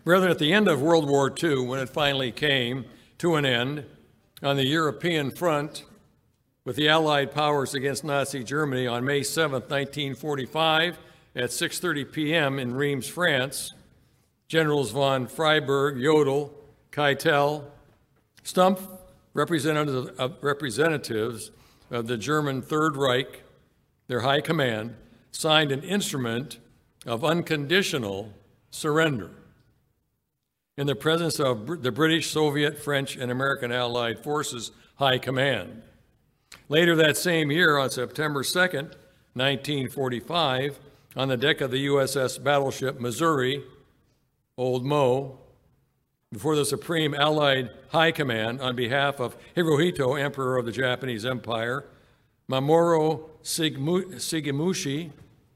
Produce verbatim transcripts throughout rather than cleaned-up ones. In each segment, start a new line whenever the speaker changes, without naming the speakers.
Brethren, at the end of World War Two, when it finally came to an end on the European front with the Allied powers against Nazi Germany on May seventh, nineteen forty-five, at six thirty p m in Reims, France, Generals von Freiberg, Jodl, Keitel, Stumpf, representatives of, representatives of the German Third Reich, their high command, signed an instrument of unconditional surrender in the presence of the British, Soviet, French, and American Allied Forces High Command. Later that same year, on September second, nineteen forty-five, on the deck of the U S S battleship Missouri, Old Mo, before the Supreme Allied High Command, on behalf of Hirohito, Emperor of the Japanese Empire, Mamoru Shigemushi,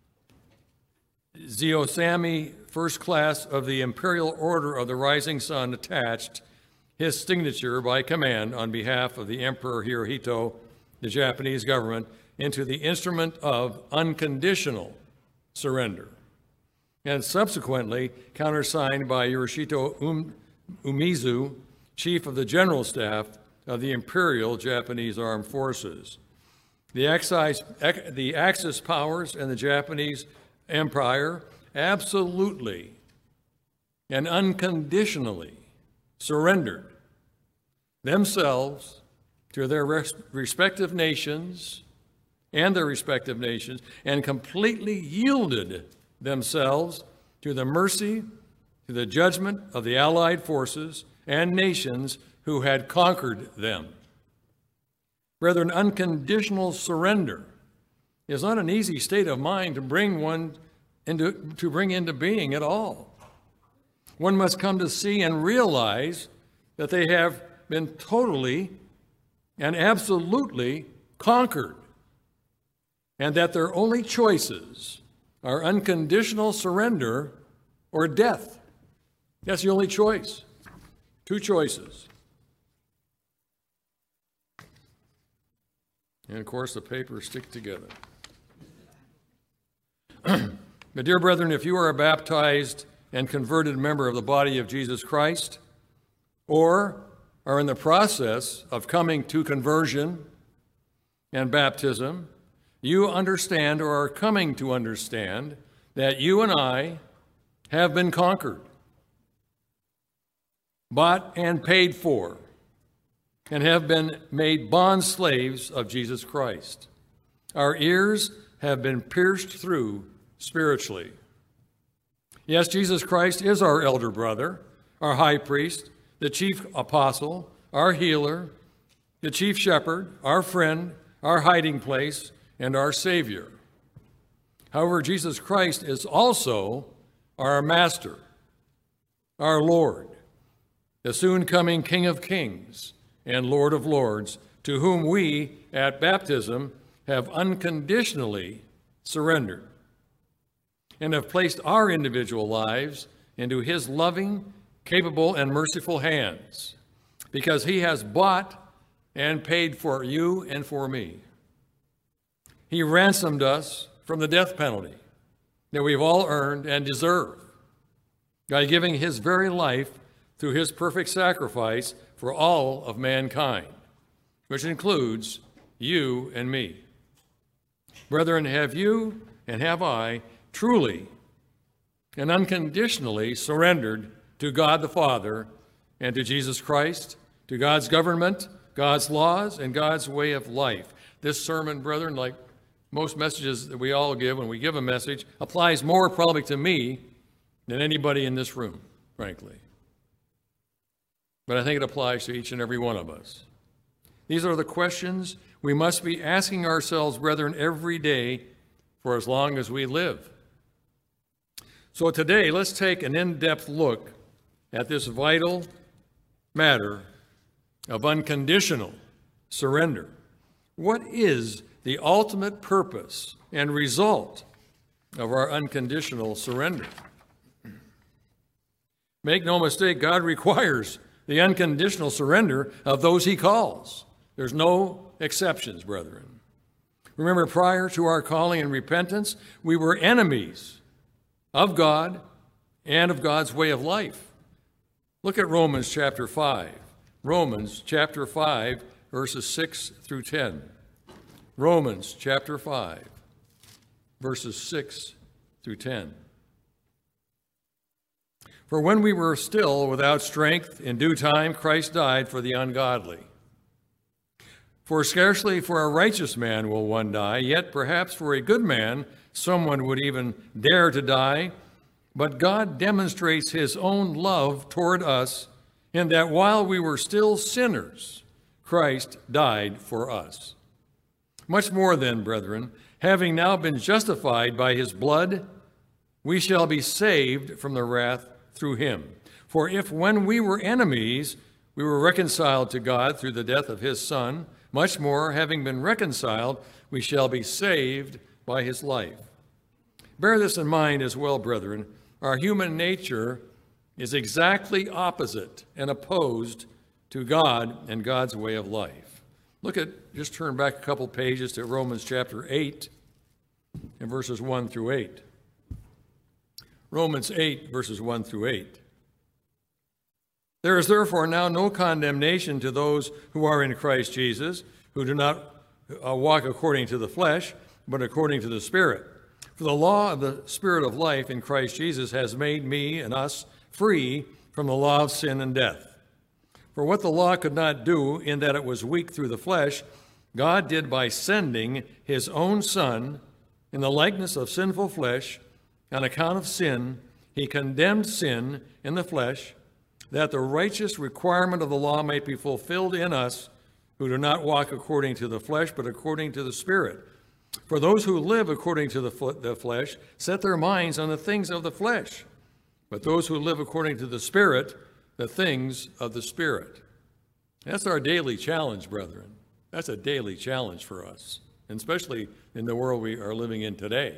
Ziyosami, First Class of the Imperial Order of the Rising Sun, attached his signature by command on behalf of the Emperor Hirohito, the Japanese government, into the instrument of unconditional surrender, and subsequently countersigned by Yoshito um, Umezu, Chief of the General Staff of the Imperial Japanese Armed Forces. The Axis, the Axis powers and the Japanese Empire absolutely and unconditionally surrendered themselves to their res respective nations and their respective nations, and completely yielded themselves to the mercy, to the judgment of the Allied forces and nations who had conquered them. Brethren, unconditional surrender is not an easy state of mind to bring one into, to bring into being at all. One must come to see and realize that they have been totally and absolutely conquered, and that their only choices are unconditional surrender or death. That's the only choice. Two choices. And of course, the papers stick together. But dear brethren, if you are a baptized and converted member of the body of Jesus Christ, or are in the process of coming to conversion and baptism, you understand, or are coming to understand, that you and I have been conquered, bought and paid for, and have been made bond slaves of Jesus Christ. Our ears have been pierced through spiritually. Yes, Jesus Christ is our elder brother, our high priest, the chief apostle, our healer, the chief shepherd, our friend, our hiding place, and our Savior. However, Jesus Christ is also our Master, our Lord, the soon-coming King of Kings and Lord of Lords, to whom we, at baptism, have unconditionally surrendered and have placed our individual lives into His loving, capable, and merciful hands, because He has bought and paid for you and for me. He ransomed us from the death penalty that we've all earned and deserve by giving His very life through His perfect sacrifice for all of mankind, which includes you and me. Brethren, have you and have I truly and unconditionally surrendered to God the Father and to Jesus Christ, to God's government, God's laws, and God's way of life? This sermon, brethren, like most messages that we all give when we give a message, applies more probably to me than anybody in this room, frankly. But I think it applies to each and every one of us. These are the questions we must be asking ourselves, brethren, every day for as long as we live. So today, let's take an in-depth look at this vital matter of unconditional surrender. What is the ultimate purpose and result of our unconditional surrender? Make no mistake, God requires the unconditional surrender of those He calls. There's no exceptions, brethren. Remember, prior to our calling and repentance, we were enemies of God and of God's way of life. Look at Romans chapter five. Romans chapter five, verses six through ten. Romans chapter five, verses six through ten. For when we were still without strength, in due time Christ died for the ungodly. For scarcely for a righteous man will one die, yet perhaps for a good man someone would even dare to die. But God demonstrates his own love toward us in that while we were still sinners, Christ died for us. Much more then, brethren, having now been justified by his blood, we shall be saved from the wrath through him. For if when we were enemies, we were reconciled to God through the death of his Son, much more, having been reconciled, we shall be saved by his life. Bear this in mind as well, brethren. Our human nature is exactly opposite and opposed to God and God's way of life. Look at, just turn back a couple pages to Romans chapter eight and verses one through eight. Romans eight, verses one through eight. There is therefore now no condemnation to those who are in Christ Jesus, who do not uh, walk according to the flesh, but according to the Spirit. For the law of the Spirit of life in Christ Jesus has made me and us free from the law of sin and death. For what the law could not do, in that it was weak through the flesh, God did by sending his own Son in the likeness of sinful flesh. On account of sin, he condemned sin in the flesh, that the righteous requirement of the law might be fulfilled in us, who do not walk according to the flesh, but according to the Spirit. For those who live according to the, the flesh set their minds on the things of the flesh, but those who live according to the Spirit, the things of the Spirit. That's our daily challenge, brethren. That's a daily challenge for us, and especially in the world we are living in today.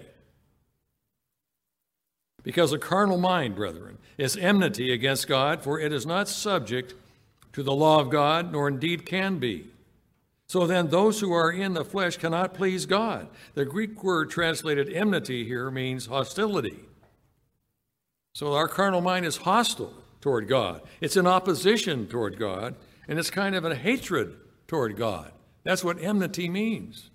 Because a carnal mind, brethren, is enmity against God, for it is not subject to the law of God, nor indeed can be. So then those who are in the flesh cannot please God. The Greek word translated enmity here means hostility. So our carnal mind is hostile toward God. It's in opposition toward God, and it's kind of a hatred toward God. That's what enmity means.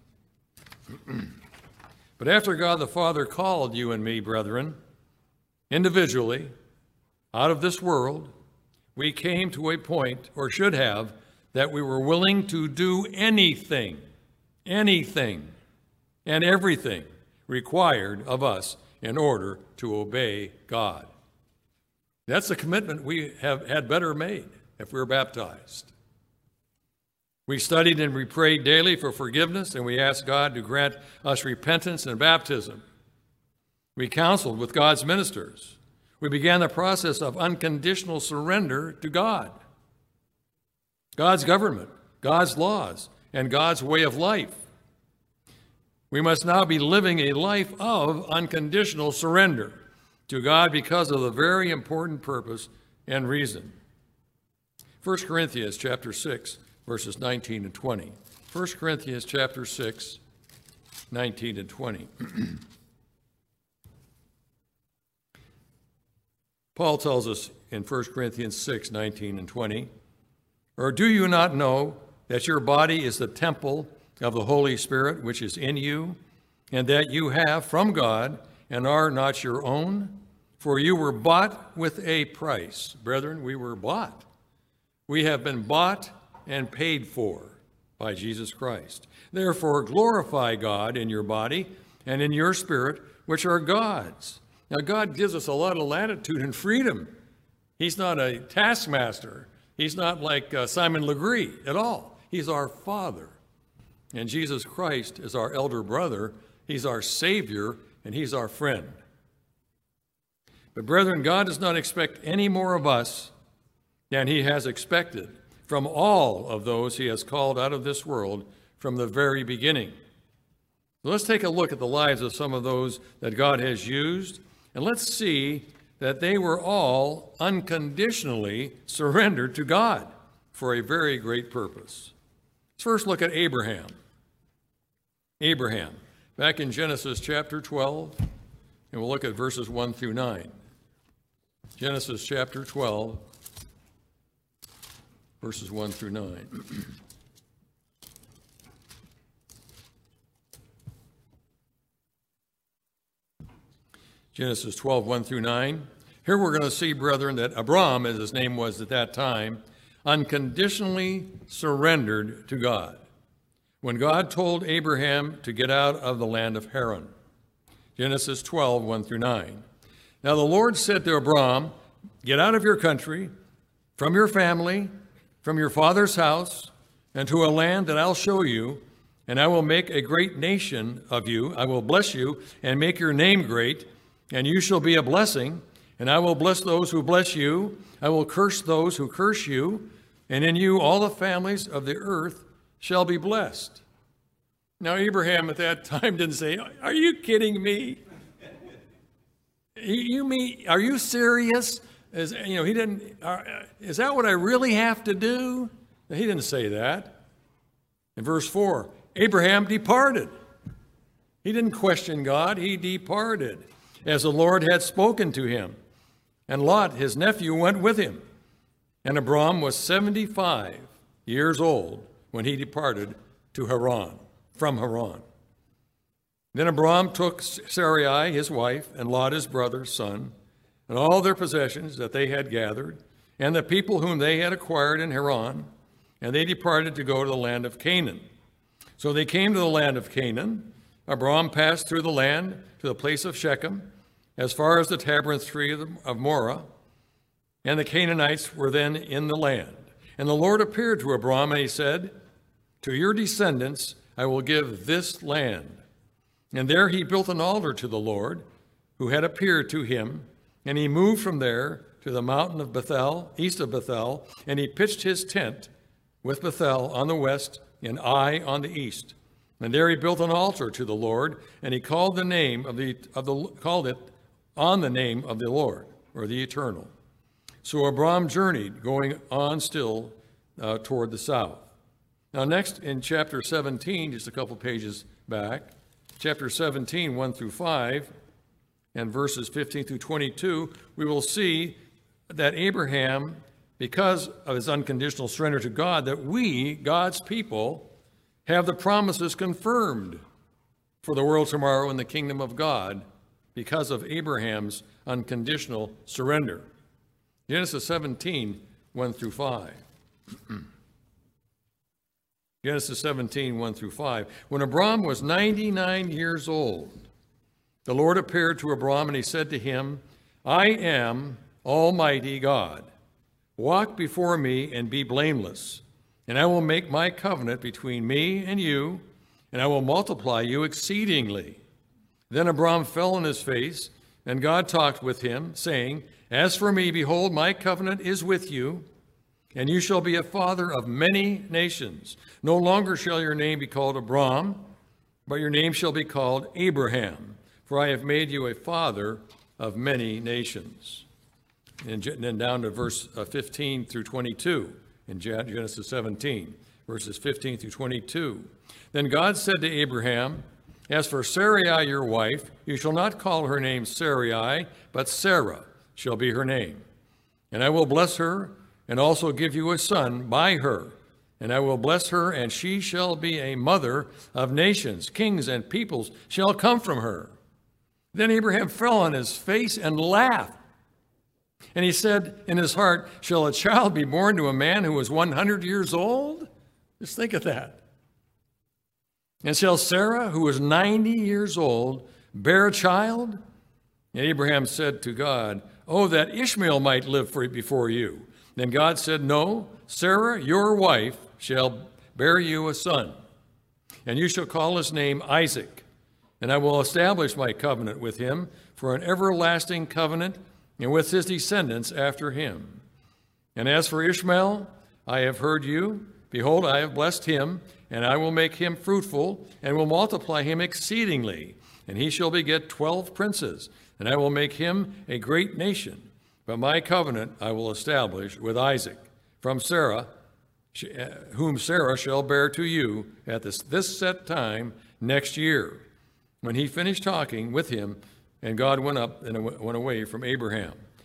But after God the Father called you and me, brethren, individually, out of this world, we came to a point, or should have, that we were willing to do anything, anything, and everything required of us in order to obey God. That's the commitment we have had better made if we were baptized. We studied and we prayed daily for forgiveness, and we asked God to grant us repentance and baptism. We counseled with God's ministers. We began the process of unconditional surrender to God, God's government, God's laws, and God's way of life. We must now be living a life of unconditional surrender to God because of the very important purpose and reason. First Corinthians chapter six, verses nineteen and twenty. First Corinthians chapter six, nineteen and twenty. Paul tells us in First Corinthians six, nineteen and twenty, or do you not know that your body is the temple of the Holy Spirit which is in you, and that you have from God and are not your own? For you were bought with a price. Brethren, we were bought. We have been bought and paid for by Jesus Christ. Therefore, glorify God in your body and in your spirit, which are God's. Now, God gives us a lot of latitude and freedom. He's not a taskmaster. He's not like uh, Simon Legree at all. He's our Father. And Jesus Christ is our elder brother. He's our Savior, and he's our friend. But brethren, God does not expect any more of us than he has expected from all of those he has called out of this world from the very beginning. So let's take a look at the lives of some of those that God has used, and let's see that they were all unconditionally surrendered to God for a very great purpose. Let's first look at Abraham. Abraham, back in Genesis chapter twelve, and we'll look at verses one through nine. Genesis chapter twelve verses one through nine. Genesis twelve, one through nine. Here we're going to see, brethren, that Abram, as his name was at that time, unconditionally surrendered to God when God told Abraham to get out of the land of Haran. Genesis twelve, one through nine. Now the Lord said to Abram, get out of your country, from your family, from your father's house, and to a land that I'll show you, and I will make a great nation of you. I will bless you and make your name great, and you shall be a blessing. And I will bless those who bless you. I will curse those who curse you. And in you all the families of the earth shall be blessed. Now Abraham at that time didn't say, are you kidding me? You mean, are you serious? Is, you know, he didn't, uh, is that what I really have to do? He didn't say that. In verse four, Abraham departed. He didn't question God. He departed as the Lord had spoken to him. And Lot, his nephew, went with him. And Abram was seventy-five years old when he departed to Haran, from Haran. Then Abram took Sarai, his wife, and Lot, his brother's son, and all their possessions that they had gathered, and the people whom they had acquired in Haran, and they departed to go to the land of Canaan. So they came to the land of Canaan. Abram passed through the land to the place of Shechem, as far as the tabernacle tree of Moreh, and the Canaanites were then in the land. And the Lord appeared to Abram, and he said, to your descendants I will give this land. And there he built an altar to the Lord, who had appeared to him, and he moved from there to the mountain of Bethel, east of Bethel, and he pitched his tent with Bethel on the west and Ai on the east. And there he built an altar to the Lord, and he called the name of the of the called it on the name of the Lord, or the Eternal. So Abram journeyed, going on still uh, toward the south. Now next in chapter seventeen, just a couple pages back, chapter seventeen, one through five, and verses fifteen through twenty-two, we will see that Abraham, because of his unconditional surrender to God, that we, God's people, have the promises confirmed for the world tomorrow in the kingdom of God because of Abraham's unconditional surrender. Genesis seventeen, one through five. Genesis seventeen, one through five. When Abram was ninety-nine years old, the Lord appeared to Abram, and he said to him, I am Almighty God. Walk before me and be blameless, and I will make my covenant between me and you, and I will multiply you exceedingly. Then Abram fell on his face, and God talked with him, saying, as for me, behold, my covenant is with you, and you shall be a father of many nations. No longer shall your name be called Abram, but your name shall be called Abraham, for I have made you a father of many nations. And then down to verse fifteen through twenty-two in Genesis seventeen, verses fifteen through twenty-two. Then God said to Abraham, as for Sarai your wife, you shall not call her name Sarai, but Sarah shall be her name. And I will bless her, and also give you a son by her. And I will bless her, and she shall be a mother of nations. Kings and peoples shall come from her. Then Abraham fell on his face and laughed. And he said in his heart, shall a child be born to a man who is one hundred years old? Just think of that. And shall Sarah, who is ninety years old, bear a child? And Abraham said to God, oh, that Ishmael might live for before you. Then God said, no, Sarah, your wife, shall bear you a son, and you shall call his name Isaac. And I will establish my covenant with him for an everlasting covenant, and with his descendants after him. And as for Ishmael, I have heard you. Behold, I have blessed him, and I will make him fruitful, and will multiply him exceedingly. And he shall beget twelve princes, and I will make him a great nation. But my covenant I will establish with Isaac, from Sarah, whom Sarah shall bear to you at this, this set time next year. When he finished talking with him, and God went up and went away from Abraham.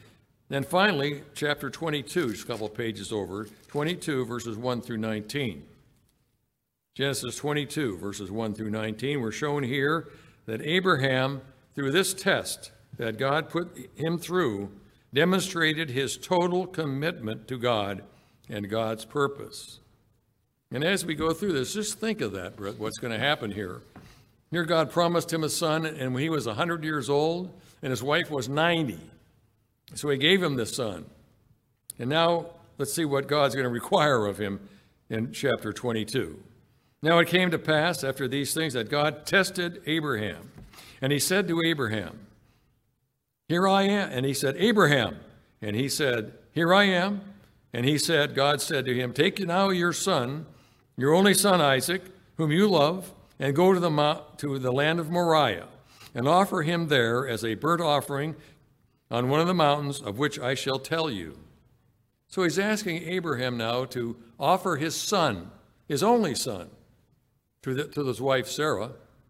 Then finally, chapter twenty-two, just a couple of pages over, twenty-two, verses one through nineteen. Genesis twenty-two, verses one through nineteen, we're shown here that Abraham, through this test that God put him through, demonstrated his total commitment to God and God's purpose. And as we go through this, just think of that, Brett, what's going to happen here. Here God promised him a son, and when he was one hundred years old, and his wife was ninety. So he gave him this son. And now let's see what God's going to require of him in chapter twenty-two. Now it came to pass after these things that God tested Abraham. And he said to Abraham, "Here I am." And he said, "Abraham." And he said, "Here I am." And he said, God said to him, "Take now your son, your only son Isaac, whom you love, and go to the mount, to the land of Moriah, and offer him there as a burnt offering on one of the mountains of which I shall tell you." So he's asking Abraham now to offer his son, his only son, to, the, to his wife Sarah,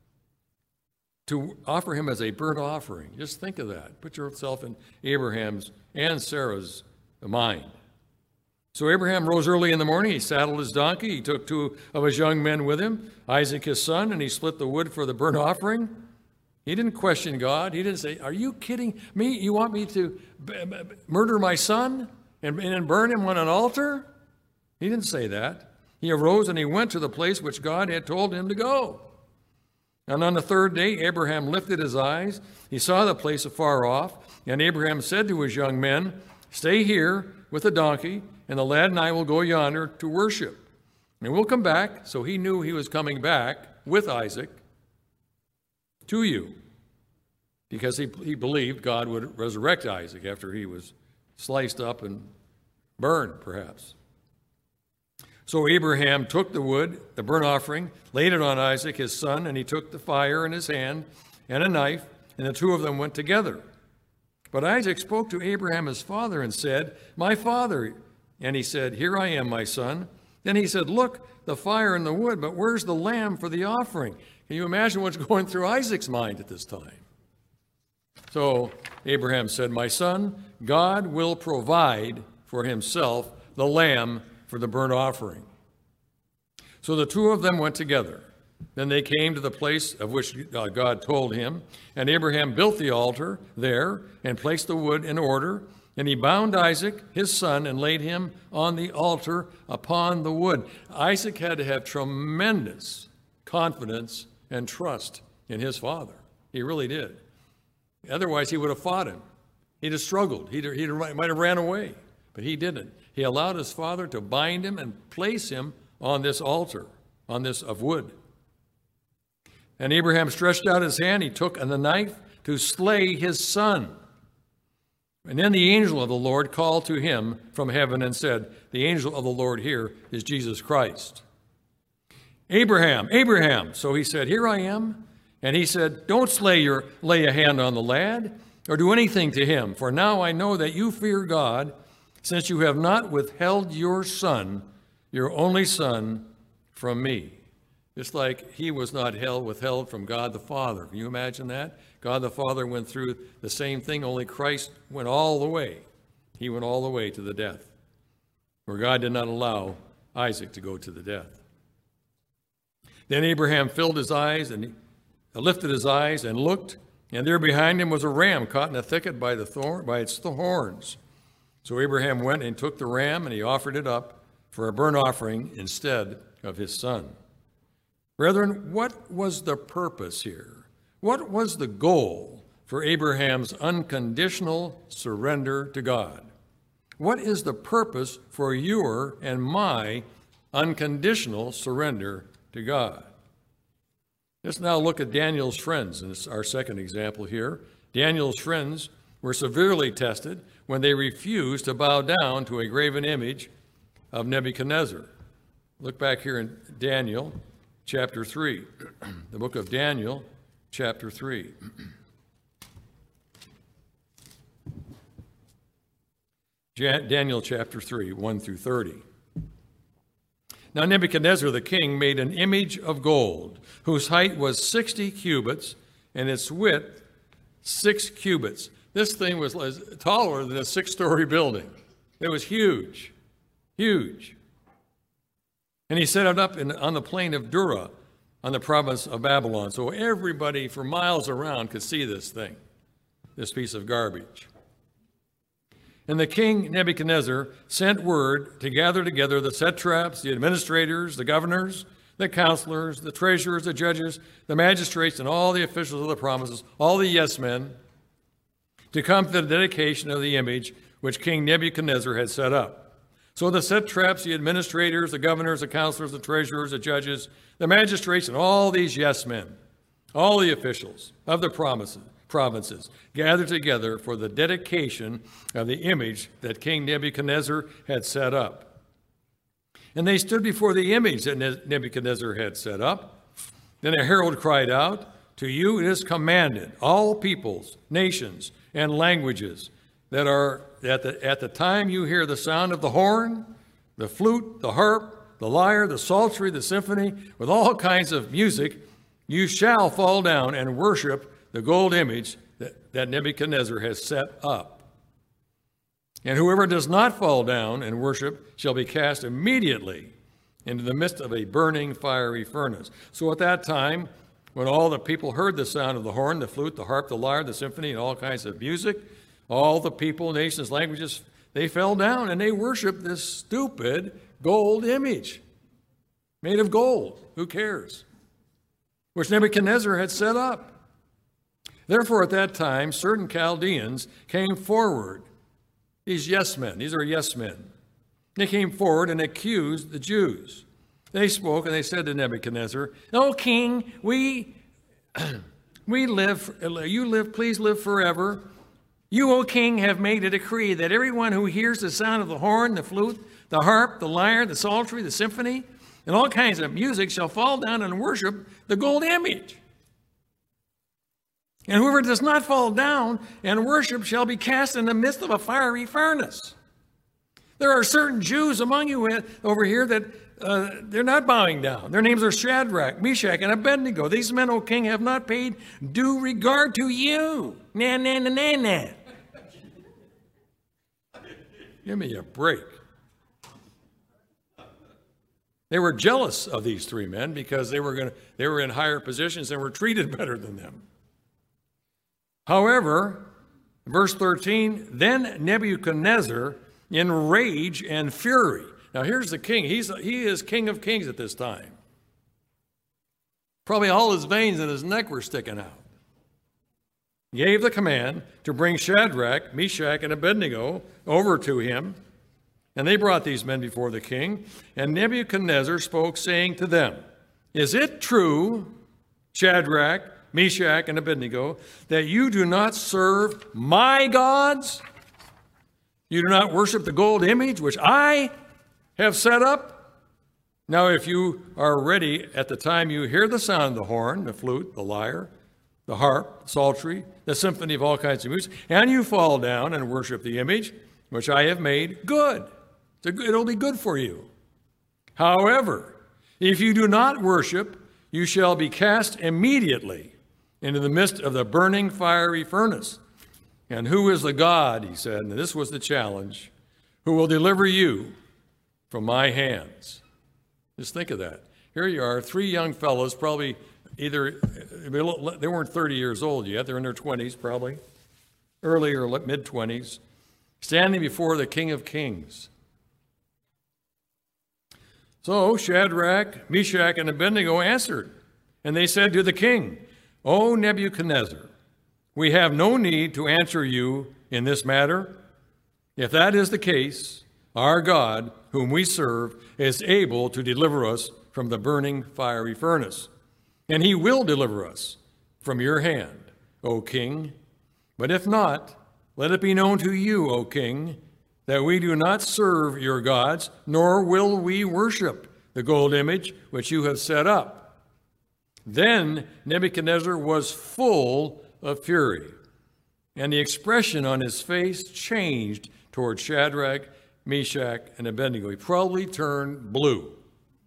to offer him as a burnt offering. Just think of that. Put yourself in Abraham's and Sarah's mind. So Abraham rose early in the morning. He saddled his donkey. He took two of his young men with him, Isaac his son, and he split the wood for the burnt offering. He didn't question God. He didn't say, "Are you kidding me? You want me to b- b- murder my son and, and burn him on an altar?" He didn't say that. He arose and he went to the place which God had told him to go. And on the third day, Abraham lifted his eyes. He saw the place afar off. And Abraham said to his young men, "Stay here with the donkey, and the lad and I will go yonder to worship. And we'll come back." So he knew he was coming back with Isaac to you, because he, he believed God would resurrect Isaac after he was sliced up and burned, perhaps. So Abraham took the wood, the burnt offering, laid it on Isaac, his son, and he took the fire in his hand and a knife, and the two of them went together. But Isaac spoke to Abraham his father and said, "My father." And he said, "Here I am, my son." Then he said, "Look, the fire and the wood, but where's the lamb for the offering?" Can you imagine what's going through Isaac's mind at this time? So Abraham said, "My son, God will provide for himself the lamb for the burnt offering." So the two of them went together. Then they came to the place of which God told him, and Abraham built the altar there and placed the wood in order. And he bound Isaac, his son, and laid him on the altar upon the wood. Isaac had to have tremendous confidence and trust in his father. He really did. Otherwise, he would have fought him. He'd have struggled. He'd, he might have ran away, but he didn't. He allowed his father to bind him and place him on this altar, on this of wood. And Abraham stretched out his hand. He took the knife to slay his son. And then the angel of the Lord called to him from heaven and said, the angel of the Lord here is Jesus Christ. "Abraham, Abraham." So he said, "Here I am." And he said, "Don't slay your, lay a hand on the lad or do anything to him, for now I know that you fear God, since you have not withheld your son, your only son, from me." Just like he was not held, withheld from God the Father. Can you imagine that? God the Father went through the same thing, only Christ went all the way. He went all the way to the death, where God did not allow Isaac to go to the death. Then Abraham filled his eyes and he lifted his eyes and looked, and there behind him was a ram caught in a thicket by, the thorn, by its horns. So Abraham went and took the ram, and he offered it up for a burnt offering instead of his son. Brethren, what was the purpose here? What was the goal for Abraham's unconditional surrender to God? What is the purpose for your and my unconditional surrender to God? Let's now look at Daniel's friends, and it's our second example here. Daniel's friends were severely tested when they refused to bow down to a graven image of Nebuchadnezzar. Look back here in Daniel chapter three, the book of Daniel, chapter three. Daniel chapter three, one through thirty. Now Nebuchadnezzar the king made an image of gold, whose height was sixty cubits, and its width six cubits. This thing was taller than a six-story building. It was huge, huge. And he set it up in, on the plain of Dura, on the province of Babylon. So everybody for miles around could see this thing, this piece of garbage. And the king Nebuchadnezzar sent word to gather together the satraps, the administrators, the governors, the counselors, the treasurers, the judges, the magistrates, and all the officials of the provinces, all the yes men, to come to the dedication of the image which King Nebuchadnezzar had set up. So the satraps, the administrators, the governors, the counselors, the treasurers, the judges, the magistrates, and all these yes men, all the officials of the provinces, provinces gathered together for the dedication of the image that King Nebuchadnezzar had set up. And they stood before the image that Nebuchadnezzar had set up. Then a herald cried out, "To you it is commanded, all peoples, nations, and languages, that are at the, at the time you hear the sound of the horn, the flute, the harp, the lyre, the psaltery, the symphony, with all kinds of music, you shall fall down and worship the gold image that, that Nebuchadnezzar has set up. And whoever does not fall down and worship shall be cast immediately into the midst of a burning fiery furnace." So at that time, when all the people heard the sound of the horn, the flute, the harp, the lyre, the symphony, and all kinds of music, all the people, nations, languages, they fell down and they worshiped this stupid gold image made of gold. Who cares? Which Nebuchadnezzar had set up. Therefore, at that time, certain Chaldeans came forward. These yes men, these are yes men. They came forward and accused the Jews. They spoke and they said to Nebuchadnezzar, "O king, we, we live, you live, please live forever. You, O king, have made a decree that everyone who hears the sound of the horn, the flute, the harp, the lyre, the psaltery, the symphony, and all kinds of music shall fall down and worship the gold image. And whoever does not fall down and worship shall be cast in the midst of a fiery furnace. There are certain Jews among you over here that uh, they're not bowing down. Their names are Shadrach, Meshach, and Abednego. These men, O king, have not paid due regard to you." Nah, nah, nah, nah, nah. Give me a break. They were jealous of these three men because they were going to, they were in higher positions and were treated better than them. However, verse thirteen, then Nebuchadnezzar in rage and fury. Now here's the king. He's, he is king of kings at this time. Probably all his veins in his neck were sticking out. Gave the command to bring Shadrach, Meshach, and Abednego over to him. And they brought these men before the king. And Nebuchadnezzar spoke, saying to them, "Is it true, Shadrach, Meshach, and Abednego, that you do not serve my gods? You do not worship the gold image which I have set up? Now, if you are ready at the time you hear the sound of the horn, the flute, the lyre, the harp, the psaltery, the symphony of all kinds of music, and you fall down and worship the image which I have made, good. It'll be good for you. However, if you do not worship, you shall be cast immediately into the midst of the burning fiery furnace. And who is the God," he said, and this was the challenge, "who will deliver you from my hands?" Just think of that. Here you are, three young fellows, probably either, they weren't thirty years old yet, they're in their twenties probably, early or mid-twenties, standing before the King of Kings. So Shadrach, Meshach, and Abednego answered, and they said to the king, "O Nebuchadnezzar, we have no need to answer you in this matter. If that is the case, our God, whom we serve, is able to deliver us from the burning fiery furnace, and he will deliver us from your hand, O king. But if not, let it be known to you, O king, that we do not serve your gods, nor will we worship the gold image which you have set up." Then Nebuchadnezzar was full of fury, and the expression on his face changed toward Shadrach, Meshach, and Abednego. He probably turned blue.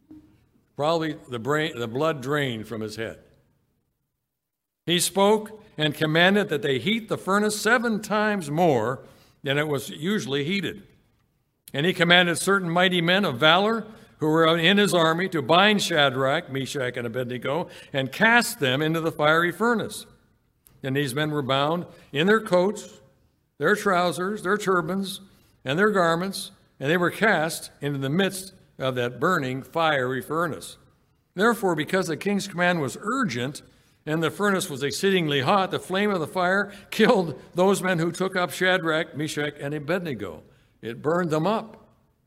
Probably the brain, the blood drained from his head. He spoke and commanded that they heat the furnace seven times more than it was usually heated. And he commanded certain mighty men of valor who were in his army to bind Shadrach, Meshach, and Abednego and cast them into the fiery furnace. And these men were bound in their coats, their trousers, their turbans, and their garments, and they were cast into the midst of that burning fiery furnace. Therefore, because the king's command was urgent, and the furnace was exceedingly hot, the flame of the fire killed those men who took up Shadrach, Meshach, and Abednego. It burned them up.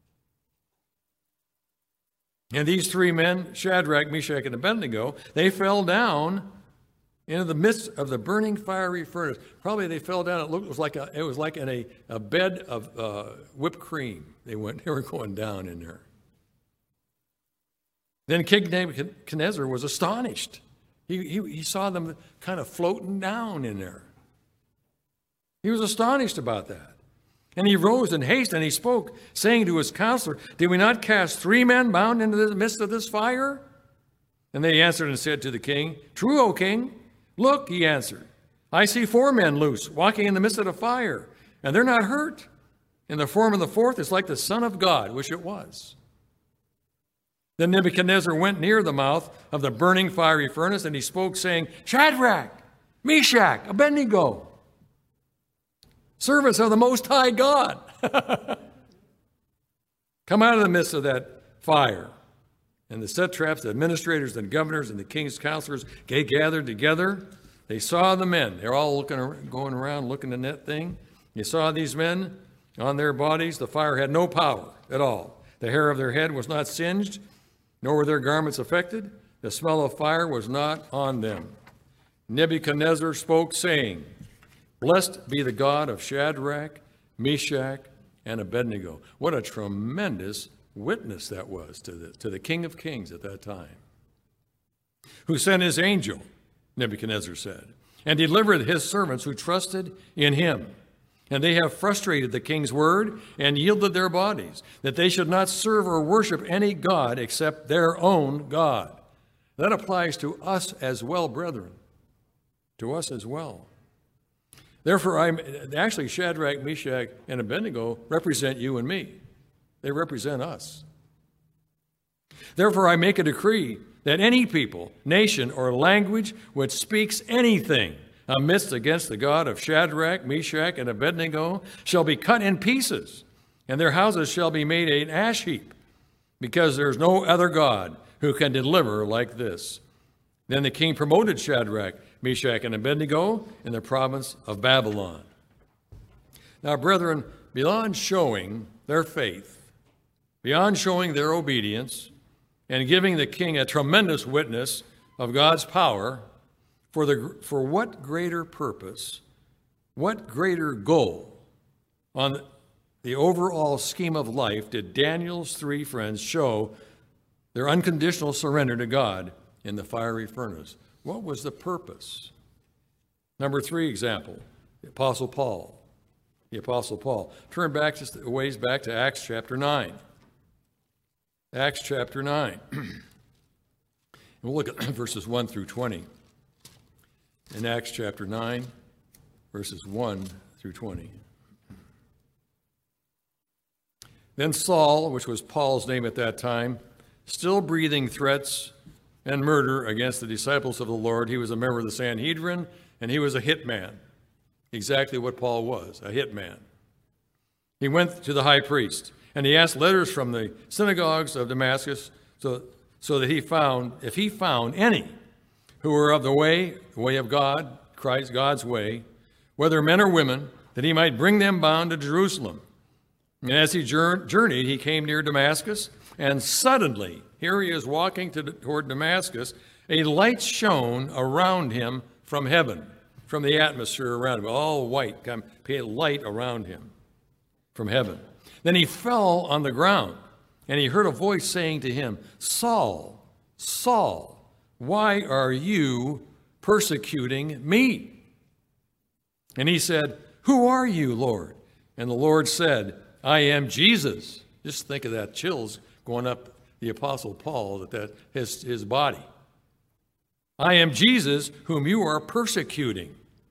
And these three men, Shadrach, Meshach, and Abednego, they fell down into the midst of the burning fiery furnace. Probably they fell down. It looked it was like a, it was like in a, a bed of uh, whipped cream. They went. They were going down in there. Then King Nebuchadnezzar was astonished. He, he, he saw them kind of floating down in there. He was astonished about that. And he rose in haste and he spoke, saying to his counselor, "Did we not cast three men bound into the midst of this fire?" And they answered and said to the king, "True, O king. Look," he answered, "I see four men loose, walking in the midst of the fire, and they're not hurt. And the form of the fourth is like the Son of God," which it was. Then Nebuchadnezzar went near the mouth of the burning fiery furnace, and he spoke, saying, "Shadrach, Meshach, Abednego, servants of the Most High God, come out of the midst of that fire." And the satraps, the administrators, and governors, and the king's counselors, they gathered together. They saw the men. They're all looking, going around looking at that thing. They saw these men on their bodies. The fire had no power at all. The hair of their head was not singed, nor were their garments affected. The smell of fire was not on them. Nebuchadnezzar spoke, saying, "Blessed be the God of Shadrach, Meshach, and Abednego." What a tremendous witness that was to the, to the King of Kings at that time. "Who sent his angel," Nebuchadnezzar said, "and delivered his servants who trusted in him. And they have frustrated the king's word and yielded their bodies, that they should not serve or worship any god except their own God." That applies to us as well, brethren. To us as well. Therefore, I'm actually Shadrach, Meshach, and Abednego represent you and me. They represent us. "Therefore, I make a decree that any people, nation, or language which speaks anything amidst against the God of Shadrach, Meshach, and Abednego shall be cut in pieces, and their houses shall be made an ash heap, because there is no other God who can deliver like this." Then the king promoted Shadrach, Meshach, and Abednego in the province of Babylon. Now, brethren, beyond showing their faith, beyond showing their obedience, and giving the king a tremendous witness of God's power, For, the, for what greater purpose, what greater goal on the overall scheme of life did Daniel's three friends show their unconditional surrender to God in the fiery furnace? What was the purpose? Number three example, the Apostle Paul. The Apostle Paul. Turn back just a ways back to Acts chapter nine. Acts chapter nine. And we'll look at verses one through twenty. In Acts chapter nine, verses one through twenty. "Then Saul," which was Paul's name at that time, "still breathing threats and murder against the disciples of the Lord, he was a member of the Sanhedrin, and he was a hitman." Exactly what Paul was, a hitman. "He went to the high priest, and he asked letters from the synagogues of Damascus, so, so that he found, if he found any who were of the way, the way of God, Christ, God's way, whether men or women, that he might bring them bound to Jerusalem. And as he journeyed, he came near Damascus, and suddenly, here he is walking to, toward Damascus, a light shone around him from heaven, from the atmosphere around him, all white, a light around him from heaven. Then he fell on the ground, and he heard a voice saying to him, 'Saul, Saul, why are you persecuting me?' And he said, 'Who are you, Lord?' And the Lord said, 'I am Jesus.'" Just think of that, chills going up the Apostle Paul, that, that his, his body. "I am Jesus whom you are persecuting.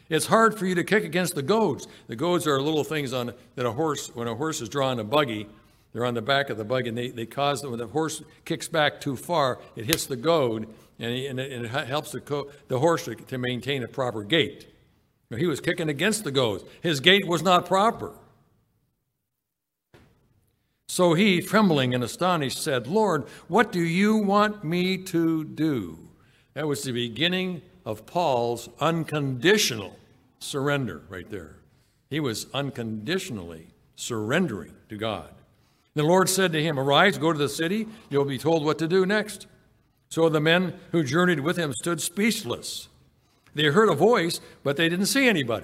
It's hard for you to kick against the goads. The goads are little things on that a horse, when a horse is drawing a buggy, they're on the back of the buggy, and they, they cause, when the horse kicks back too far, it hits the goad, and, he, and, it, and it helps the, co- the horse to, to maintain a proper gait. Now, he was kicking against the goads. His gait was not proper. So he, trembling and astonished, said, Lord, what do you want me to do? That was the beginning of Paul's unconditional surrender right there. He was unconditionally surrendering to God. The Lord said to him, arise, go to the city. You'll be told what to do next. So the men who journeyed with him stood speechless. They heard a voice, but they didn't see anybody.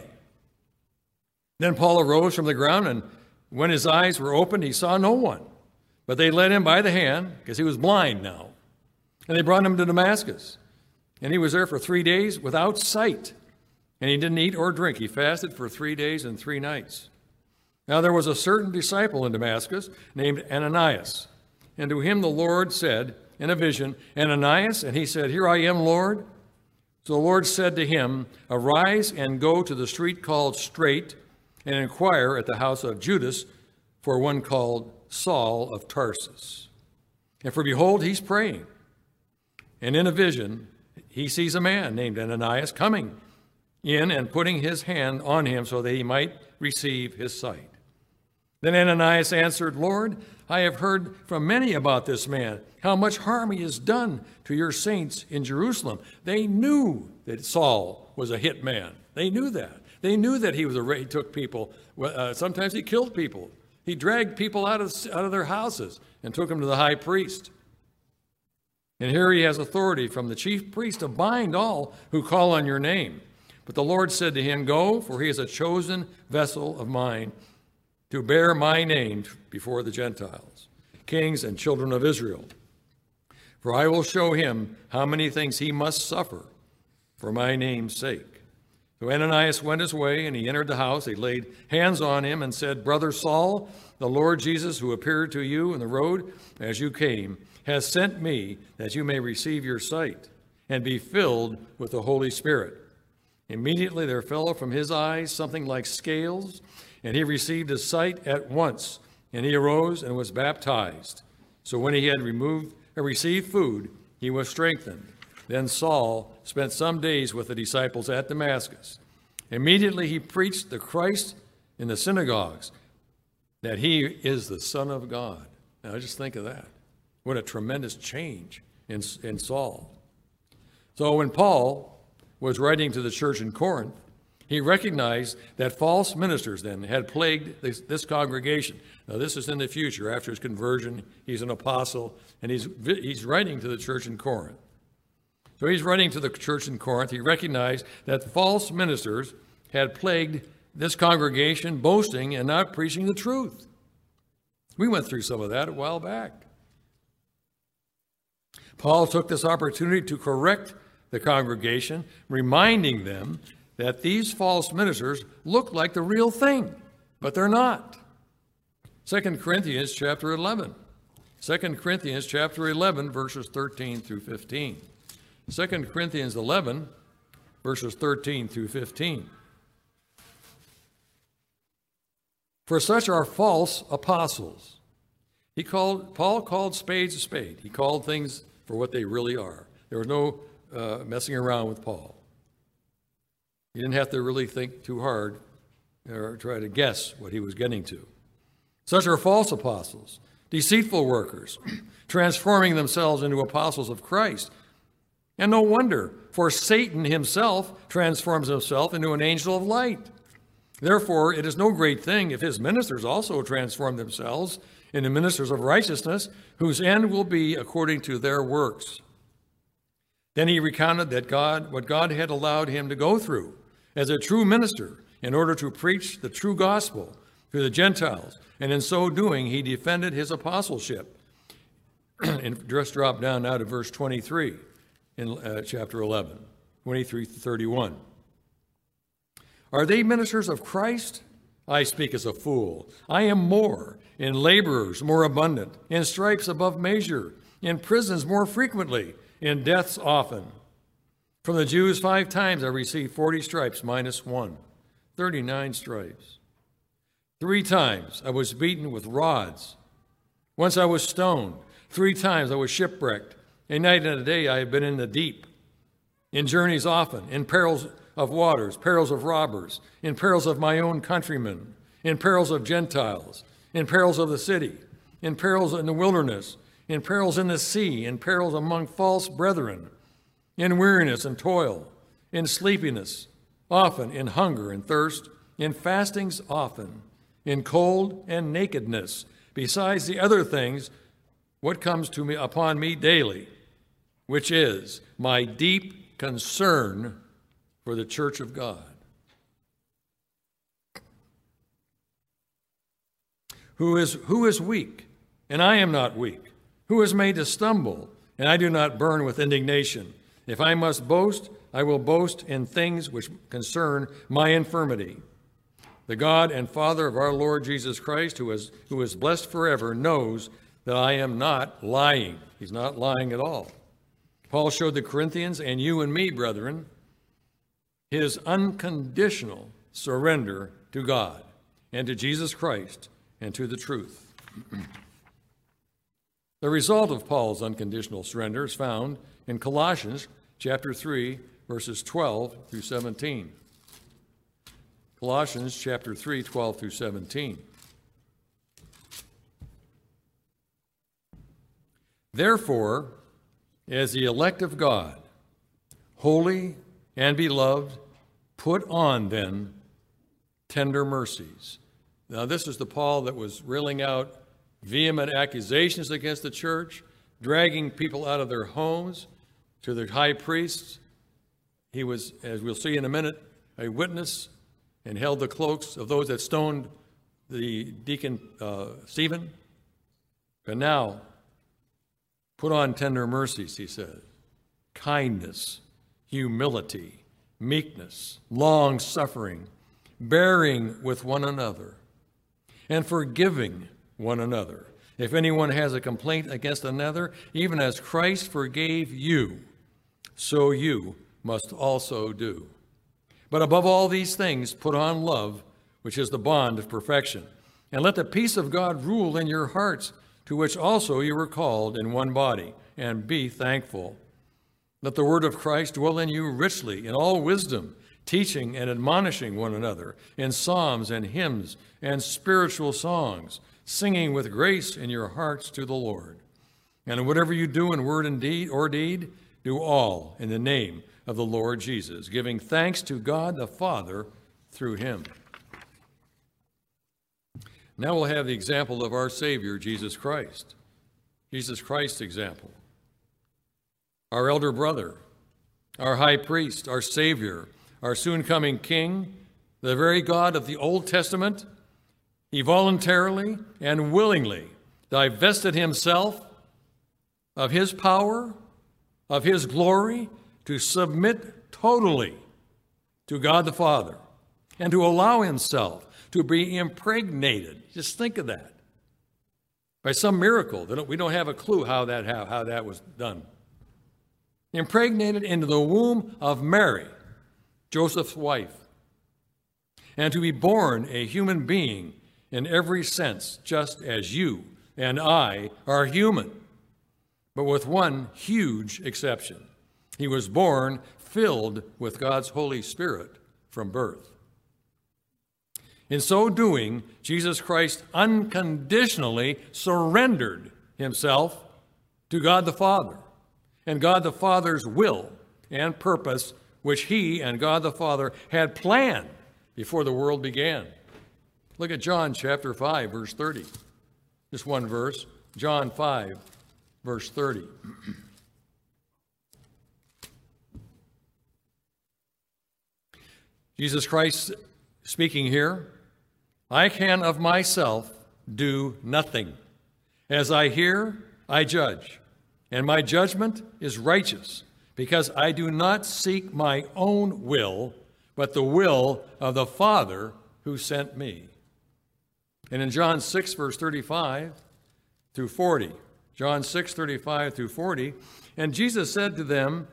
Then Paul arose from the ground, and when his eyes were opened, he saw no one. But they led him by the hand, because he was blind now. And they brought him to Damascus. And he was there for three days without sight. And he didn't eat or drink. He fasted for three days and three nights. Now there was a certain disciple in Damascus named Ananias. And to him the Lord said in a vision, Ananias? And he said, here I am, Lord. So the Lord said to him, arise and go to the street called Straight, and inquire at the house of Judas for one called Saul of Tarsus. And for behold, he's praying. And in a vision, he sees a man named Ananias coming in and putting his hand on him so that he might receive his sight. Then Ananias answered, Lord, I have heard from many about this man, how much harm he has done to your saints in Jerusalem. They knew that Saul was a hit man. They knew that. They knew that he was a he took people. Uh, sometimes he killed people. He dragged people out of, out of their houses and took them to the high priest. And here he has authority from the chief priest to bind all who call on your name. But the Lord said to him, go, for he is a chosen vessel of mine to bear my name before the Gentiles, kings and children of Israel. For I will show him how many things he must suffer for my name's sake. So Ananias went his way, and he entered the house. He laid hands on him and said, Brother Saul, the Lord Jesus, who appeared to you in the road as you came, has sent me that you may receive your sight and be filled with the Holy Spirit. Immediately there fell from his eyes something like scales, and he received his sight at once. And he arose and was baptized. So when he had removed or received food, he was strengthened. Then Saul spent some days with the disciples at Damascus. Immediately he preached the Christ in the synagogues, that he is the Son of God. Now just think of that. What a tremendous change in, in Saul. So when Paul was writing to the church in Corinth, he recognized that false ministers then had plagued this, this congregation. Now this is in the future. After his conversion, he's an apostle, and he's, he's writing to the church in Corinth. So he's writing to the church in Corinth. He recognized that false ministers had plagued this congregation, boasting and not preaching the truth. We went through some of that a while back. Paul took this opportunity to correct the congregation, reminding them that these false ministers look like the real thing, but they're not. Second Corinthians chapter eleven. Second Corinthians chapter eleven, verses thirteen through fifteen. Second Corinthians eleven, verses thirteen through fifteen. For such are false apostles. He called, Paul called spades a spade. He called things for what they really are. There was no uh, messing around with Paul. He didn't have to really think too hard or try to guess what he was getting to. Such are false apostles, deceitful workers, transforming themselves into apostles of Christ. And no wonder, for Satan himself transforms himself into an angel of light. Therefore, it is no great thing if his ministers also transform themselves into ministers of righteousness, whose end will be according to their works. Then he recounted that God, what God had allowed him to go through as a true minister in order to preach the true gospel to the Gentiles. And in so doing, he defended his apostleship. And just drop down now to verse twenty-three. In uh, chapter eleven, twenty-three to thirty-one. Are they ministers of Christ? I speak as a fool. I am more, in laborers more abundant, in stripes above measure, in prisons more frequently, in deaths often. From the Jews, five times I received forty stripes minus one, thirty-nine stripes. Three times I was beaten with rods. Once I was stoned. Three times I was shipwrecked. A night and a day I have been in the deep, in journeys often, in perils of waters, perils of robbers, in perils of my own countrymen, in perils of Gentiles, in perils of the city, in perils in the wilderness, in perils in the sea, in perils among false brethren, in weariness and toil, in sleepiness, often in hunger and thirst, in fastings often, in cold and nakedness, besides the other things, what comes to me upon me daily, which is my deep concern for the church of God. Who is, who is weak, and I am not weak? Who is made to stumble, and I do not burn with indignation? If I must boast, I will boast in things which concern my infirmity. The God and Father of our Lord Jesus Christ, who is, who is blessed forever, knows that I am not lying. He's not lying at all. Paul showed the Corinthians and you and me, brethren, his unconditional surrender to God and to Jesus Christ and to the truth. The result of Paul's unconditional surrender is found in Colossians chapter three, verses twelve through seventeen. Colossians chapter three, twelve through seventeen. Therefore, as the elect of God, holy and beloved, put on then tender mercies. Now, this is the Paul that was reeling out vehement accusations against the church, dragging people out of their homes to the high priests. He was, as we'll see in a minute, a witness and held the cloaks of those that stoned the deacon uh, Stephen. But now, put on tender mercies, he said, kindness, humility, meekness, long-suffering, bearing with one another, and forgiving one another. If anyone has a complaint against another, even as Christ forgave you, so you must also do. But above all these things, put on love, which is the bond of perfection. And let the peace of God rule in your hearts, to which also you were called in one body, and be thankful. Let the word of Christ dwell in you richly in all wisdom, teaching and admonishing one another in psalms and hymns and spiritual songs, singing with grace in your hearts to the Lord. And whatever you do in word and deed or deed, do all in the name of the Lord Jesus, giving thanks to God the Father through him. Now we'll have the example of our Savior, Jesus Christ. Jesus Christ's example. Our elder brother, our high priest, our Savior, our soon-coming King, the very God of the Old Testament, he voluntarily and willingly divested himself of his power, of his glory, to submit totally to God the Father and to allow himself to be impregnated. Just think of that. By some miracle. We don't have a clue how that, how, how that was done. Impregnated into the womb of Mary, Joseph's wife, and to be born a human being in every sense, just as you and I are human, but with one huge exception. He was born filled with God's Holy Spirit from birth. In so doing, Jesus Christ unconditionally surrendered himself to God the Father and God the Father's will and purpose, which he and God the Father had planned before the world began. Look at John chapter five, verse thirty. Just one verse. John five, verse thirty. Jesus Christ speaking here, I can of myself do nothing. As I hear, I judge, and my judgment is righteous, because I do not seek my own will, but the will of the Father who sent me. And in John six, verse thirty-five through forty, John six, thirty-five through forty, and Jesus said to them,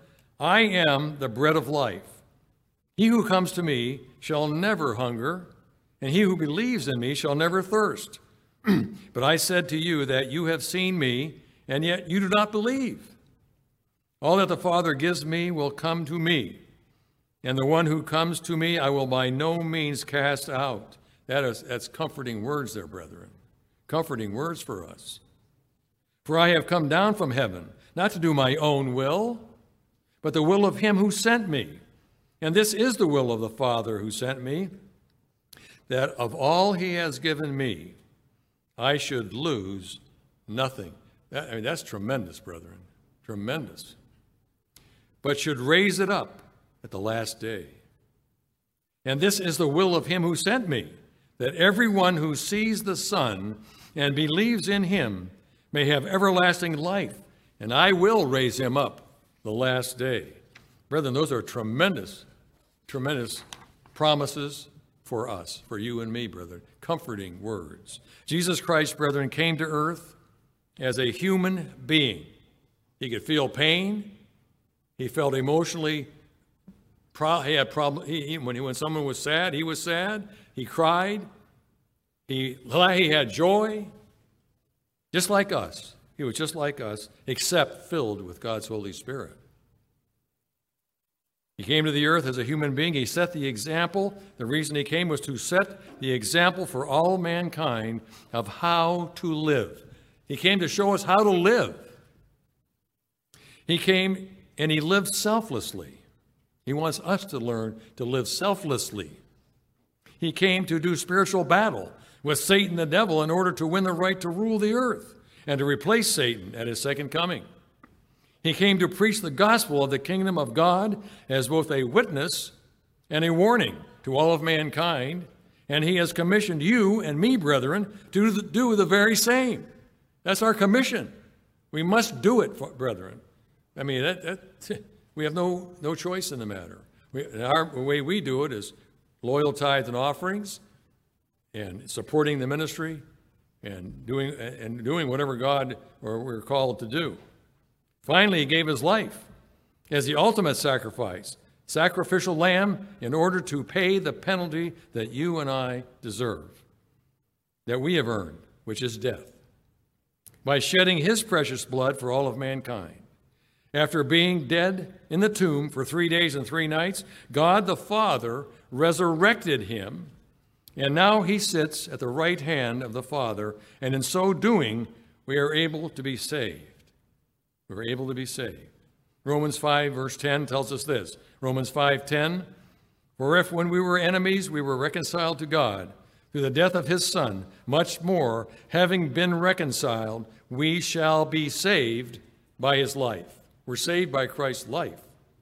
I am the bread of life. He who comes to me shall never hunger, and he who believes in me shall never thirst. But I said to you that you have seen me, and yet you do not believe. All that the Father gives me will come to me, and the one who comes to me I will by no means cast out. That is, that's comforting words there, brethren. Comforting words for us. For I have come down from heaven, not to do my own will, but the will of him who sent me. And this is the will of the Father who sent me, that of all he has given me, I should lose nothing. That, I mean, that's tremendous, brethren. Tremendous. But should raise it up at the last day. And this is the will of him who sent me, that everyone who sees the Son and believes in him may have everlasting life, and I will raise him up the last day. Brethren, those are tremendous, tremendous promises for us, for you and me, brethren. Comforting words. Jesus Christ, brethren, came to earth as a human being. He could feel pain. He felt emotionally, pro- he had problem. He, he, when, he, when someone was sad, he was sad. He cried. He, he had joy, just like us. He was just like us, except filled with God's Holy Spirit. He came to the earth as a human being. He set the example. The reason he came was to set the example for all mankind of how to live. He came to show us how to live. He came and he lived selflessly. He wants us to learn to live selflessly. He came to do spiritual battle with Satan the devil in order to win the right to rule the earth and to replace Satan at his second coming. He came to preach the gospel of the kingdom of God as both a witness and a warning to all of mankind, and he has commissioned you and me, brethren, to do the very same. That's our commission. We must do it, brethren. I mean, that, that, we have no, no choice in the matter. We, our, the way we do it is loyal tithes and offerings and supporting the ministry and doing, and doing whatever God or we're called to do. Finally, he gave his life as the ultimate sacrifice, sacrificial lamb, in order to pay the penalty that you and I deserve, that we have earned, which is death, by shedding his precious blood for all of mankind. After being dead in the tomb for three days and three nights, God the Father resurrected him, and now he sits at the right hand of the Father, and in so doing, we are able to be saved. We're able to be saved. Romans five, verse ten tells us this. Romans five ten, for if when we were enemies, we were reconciled to God through the death of his Son, much more, having been reconciled, we shall be saved by his life. We're saved by Christ's life.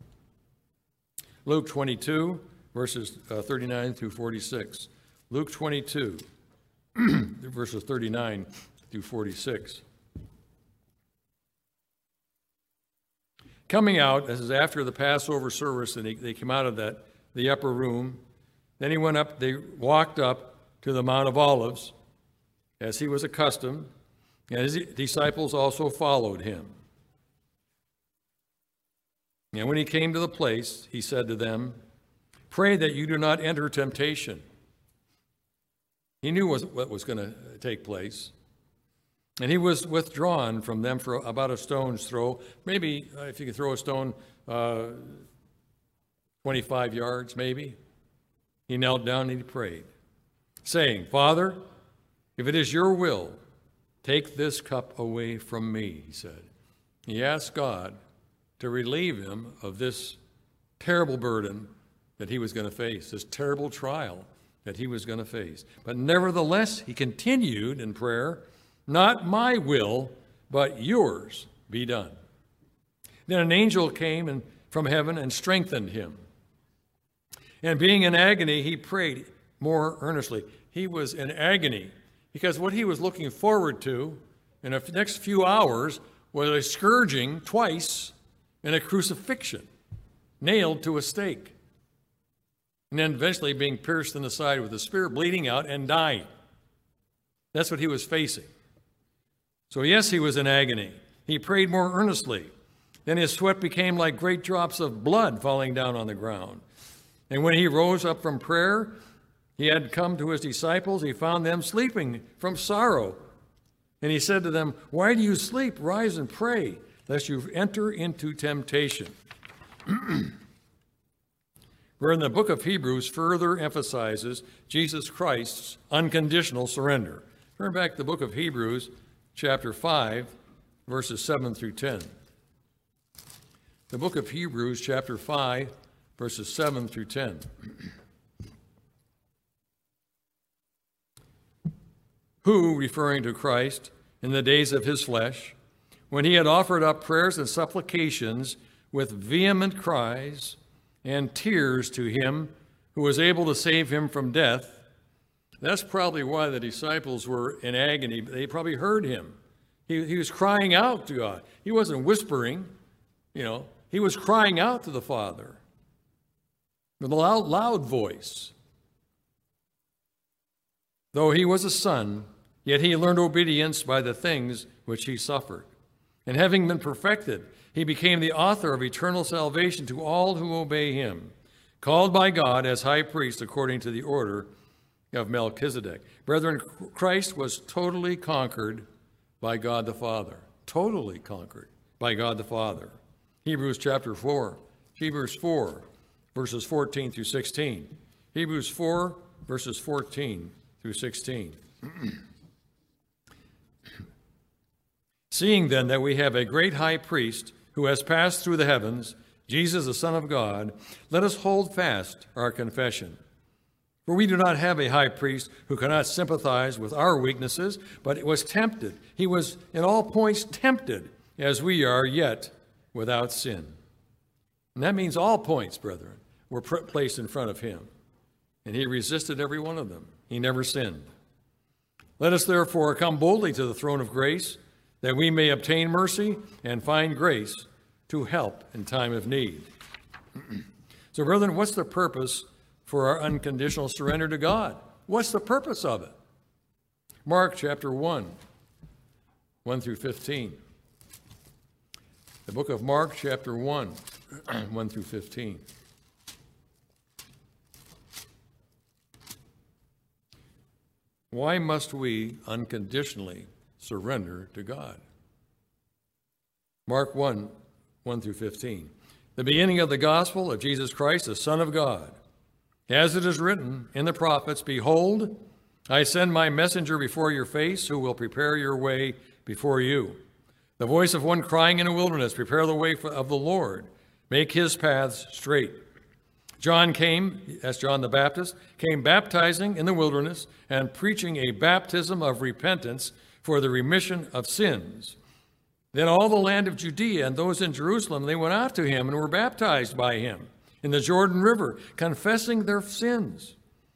Luke twenty-two, verses uh, thirty-nine through forty-six. Luke twenty-two, verses thirty-nine through forty-six. Coming out, this is after the Passover service, and he, they came out of that the upper room. Then he went up, they walked up to the Mount of Olives, as he was accustomed, and his disciples also followed him. And when he came to the place, he said to them, pray that you do not enter temptation. He knew what was going to take place. And he was withdrawn from them for about a stone's throw. Maybe, uh, if you can throw a stone, uh, twenty-five yards, maybe. He knelt down and he prayed, saying, Father, if it is your will, take this cup away from me, he said. He asked God to relieve him of this terrible burden that he was going to face, this terrible trial that he was going to face. But nevertheless, he continued in prayer, not my will, but yours be done. Then an angel came and, from heaven and strengthened him. And being in agony, he prayed more earnestly. He was in agony because what he was looking forward to in the next few hours was a scourging twice and a crucifixion, nailed to a stake, and then eventually being pierced in the side with a spear, bleeding out and dying. That's what he was facing. So yes, he was in agony. He prayed more earnestly. Then his sweat became like great drops of blood falling down on the ground. And when he rose up from prayer, he had come to his disciples. He found them sleeping from sorrow. And he said to them, "Why do you sleep? Rise and pray, lest you enter into temptation." Where in the book of Hebrews further emphasizes Jesus Christ's unconditional surrender. Turn back to the book of Hebrews, chapter five, verses seven through ten. The book of Hebrews, chapter five, verses seven through ten. Who, referring to Christ, in the days of his flesh, when he had offered up prayers and supplications with vehement cries and tears to him who was able to save him from death. That's probably why the disciples were in agony. They probably heard him. He, he was crying out to God. He wasn't whispering, you know. He was crying out to the Father with a loud, loud voice. Though he was a son, yet he learned obedience by the things which he suffered. And having been perfected, he became the author of eternal salvation to all who obey him, called by God as high priest according to the order of Melchizedek. Brethren, Christ was totally conquered by God the Father. Totally conquered by God the Father. Hebrews chapter four. Hebrews four, verses fourteen through sixteen. Hebrews four, verses fourteen through sixteen. Seeing then that we have a great high priest who has passed through the heavens, Jesus the Son of God, let us hold fast our confession. For we do not have a high priest who cannot sympathize with our weaknesses, but was tempted. He was in all points tempted as we are, yet without sin. And that means all points, brethren, were placed in front of him. And he resisted every one of them. He never sinned. Let us therefore come boldly to the throne of grace, that we may obtain mercy and find grace to help in time of need. So, brethren, what's the purpose for our unconditional surrender to God? What's the purpose of it? Mark chapter one, one through fifteen. The book of Mark chapter one, one through fifteen. Why must we unconditionally surrender to God? Mark one, one through fifteen. The beginning of the gospel of Jesus Christ, the Son of God. As it is written in the prophets, "Behold, I send my messenger before your face, who will prepare your way before you. The voice of one crying in a wilderness, prepare the way of the Lord, make his paths straight." John came, that's John the Baptist, came baptizing in the wilderness and preaching a baptism of repentance for the remission of sins. Then all the land of Judea and those in Jerusalem, they went out to him and were baptized by him in the Jordan River, confessing their sins.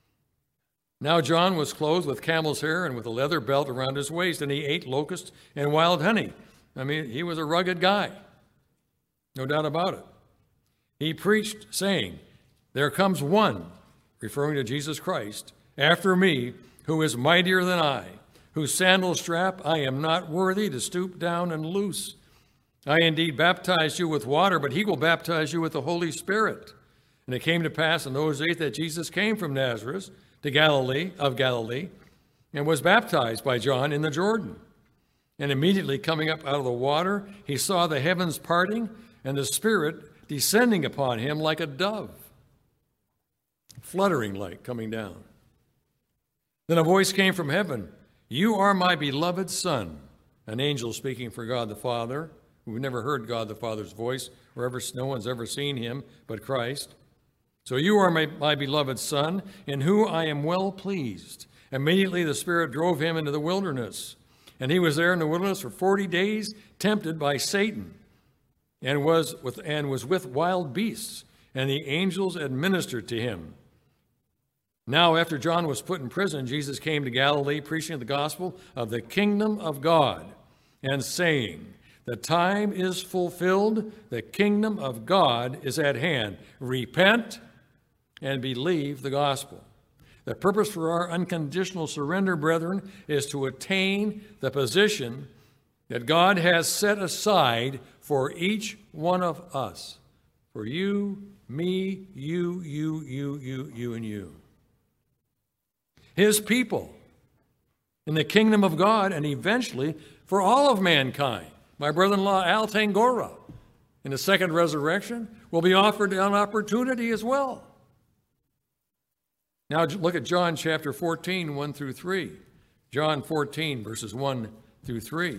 Now John was clothed with camel's hair and with a leather belt around his waist, and he ate locusts and wild honey. I mean, he was a rugged guy, no doubt about it. He preached, saying, "There comes one," referring to Jesus Christ, "after me, who is mightier than I, whose sandal strap I am not worthy to stoop down and loose. I indeed baptized you with water, but he will baptize you with the Holy Spirit." And it came to pass in those days that Jesus came from Nazareth to Galilee, of Galilee, and was baptized by John in the Jordan. And immediately coming up out of the water, he saw the heavens parting and the Spirit descending upon him like a dove, fluttering like coming down. Then a voice came from heaven, "You are my beloved Son," an angel speaking for God the Father. We've never heard God the Father's voice, or ever, no one's ever seen him but Christ. "So you are my, my beloved Son, in whom I am well pleased." Immediately the Spirit drove him into the wilderness, and he was there in the wilderness for forty days, tempted by Satan, and was with, and was with wild beasts, and the angels administered to him. Now, after John was put in prison, Jesus came to Galilee, preaching the gospel of the kingdom of God, and saying, "The time is fulfilled, the kingdom of God is at hand. Repent and believe the gospel." The purpose for our unconditional surrender, brethren, is to attain the position that God has set aside for each one of us. For you, me, you, you, you, you, you, and you. His people in the kingdom of God, and eventually for all of mankind. My brother-in-law Al Tangora, in the second resurrection, will be offered an opportunity as well. Now look at John chapter fourteen, one through three. John fourteen, verses one through three.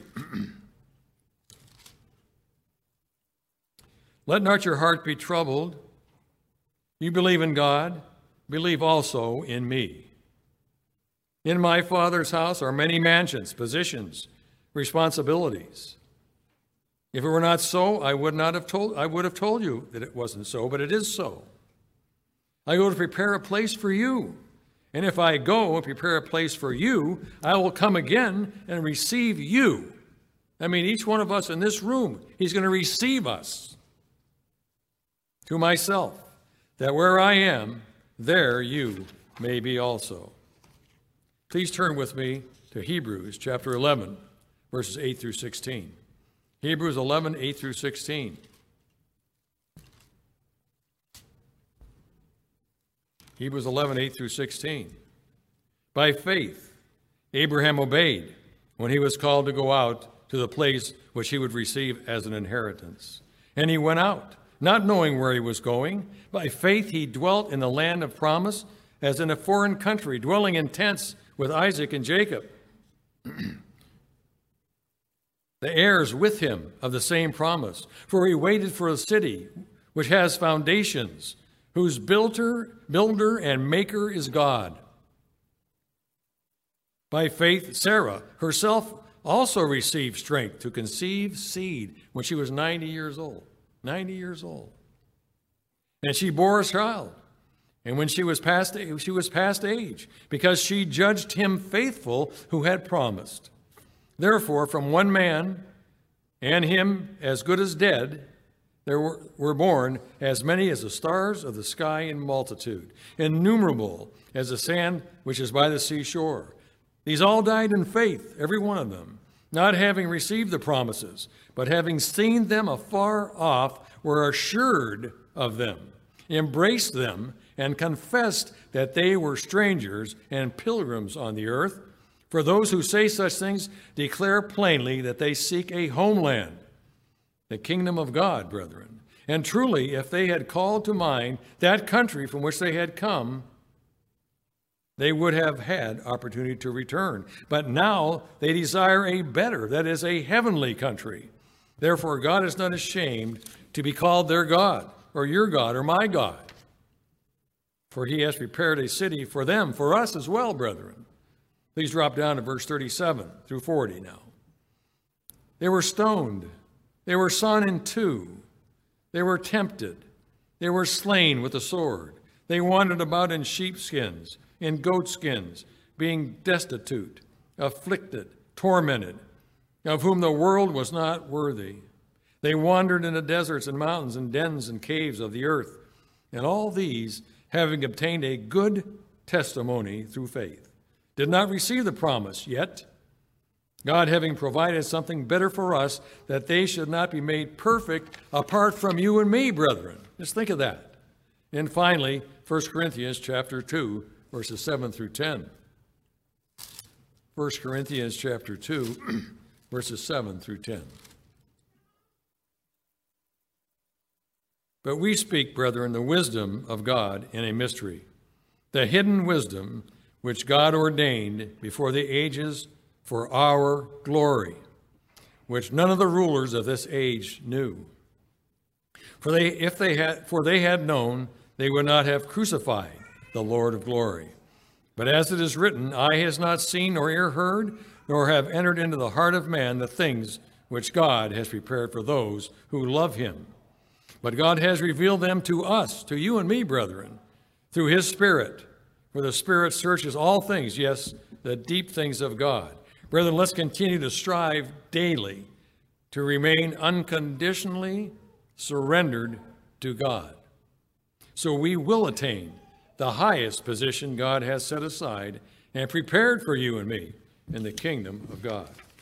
Let not your heart be troubled. You believe in God, believe also in me. In my Father's house are many mansions, positions, responsibilities. If it were not so, I would not have told I would have told you that it wasn't so, but it is so. I go to prepare a place for you. And if I go and prepare a place for you, I will come again and receive you. I mean, each one of us in this room, he's going to receive us to myself, that where I am, there you may be also. Please turn with me to Hebrews chapter eleven, verses eight through sixteen. Hebrews eleven, eight through sixteen. Hebrews eleven, eight through sixteen. By faith, Abraham obeyed when he was called to go out to the place which he would receive as an inheritance. And he went out, not knowing where he was going. By faith, he dwelt in the land of promise, as in a foreign country, dwelling in tents with Isaac and Jacob, the heirs with him of the same promise. For he waited for a city which has foundations, whose builder, builder and maker is God. By faith, Sarah herself also received strength to conceive seed when she was ninety years old. ninety years old. And she bore a child. And when she was past, she was past age, because she judged him faithful who had promised. Therefore, from one man, and him as good as dead, there were, were born as many as the stars of the sky in multitude, innumerable as the sand which is by the seashore. These all died in faith, every one of them, not having received the promises, but having seen them afar off, were assured of them, embraced them, and confessed that they were strangers and pilgrims on the earth. For those who say such things declare plainly that they seek a homeland, the kingdom of God, brethren. And truly, if they had called to mind that country from which they had come, they would have had opportunity to return. But now they desire a better, that is, a heavenly country. Therefore, God is not ashamed to be called their God, or your God, or my God. For he has prepared a city for them, for us as well, brethren. Please drop down to verse thirty-seven through forty now. They were stoned. They were sawn in two. They were tempted. They were slain with the sword. They wandered about in sheepskins, in goatskins, being destitute, afflicted, tormented, of whom the world was not worthy. They wandered in the deserts and mountains and dens and caves of the earth. And all these, having obtained a good testimony through faith, did not receive the promise yet, God having provided something better for us, that they should not be made perfect apart from you and me, brethren. Just think of that. And finally, First Corinthians chapter two, verses seven through ten. First Corinthians chapter two, verses seven through ten. But we speak, brethren, the wisdom of God in a mystery, the hidden wisdom which God ordained before the ages for our glory, which none of the rulers of this age knew. For they, if they had, for they had known, they would not have crucified the Lord of glory. But as it is written, eye has not seen nor ear heard, nor have entered into the heart of man the things which God has prepared for those who love him. But God has revealed them to us, to you and me, brethren, through his Spirit. For the Spirit searches all things, yes, the deep things of God. Brethren, let's continue to strive daily to remain unconditionally surrendered to God, so we will attain the highest position God has set aside and prepared for you and me in the kingdom of God.